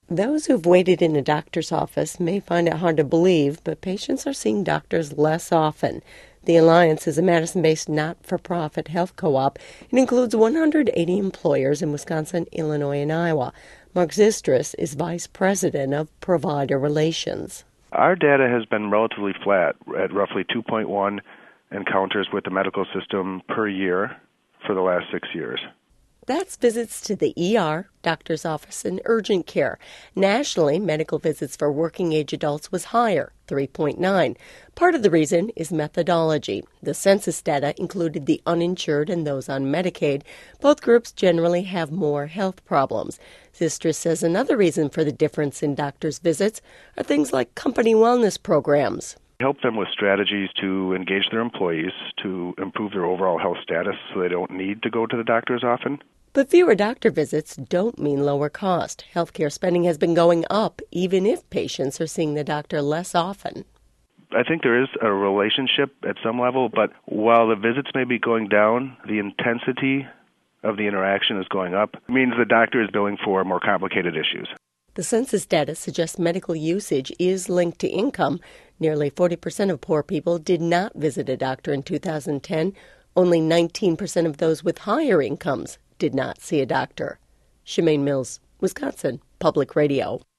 Those who've waited in a doctor's office may find it hard to believe, but patients are seeing doctors less often. The Alliance is a Madison-based not-for-profit health co-op. It includes 180 employers in Wisconsin, Illinois, and Iowa. Mark Zistris is vice president of provider relations. Our data has been relatively flat at roughly 2.1 encounters with the medical system per year for the last 6 years. That's visits to the ER, doctor's office, and urgent care. Nationally, medical visits for working-age adults was higher, 3.9. Part of the reason is methodology. The census data included the uninsured and those on Medicaid. Both groups generally have more health problems. Zistris says another reason for the difference in doctors' visits are things like company wellness programs. Help them with strategies to engage their employees to improve their overall health status so they don't need to go to the doctor as often. But fewer doctor visits don't mean lower cost. Healthcare spending has been going up, even if patients are seeing the doctor less often. I think there is a relationship at some level, but while the visits may be going down, the intensity of the interaction is going up. It means the doctor is billing for more complicated issues. The census data suggests medical usage is linked to income. Nearly 40% of poor people did not visit a doctor in 2010. Only 19% of those with higher incomes did not see a doctor. Shemaine Mills, Wisconsin Public Radio.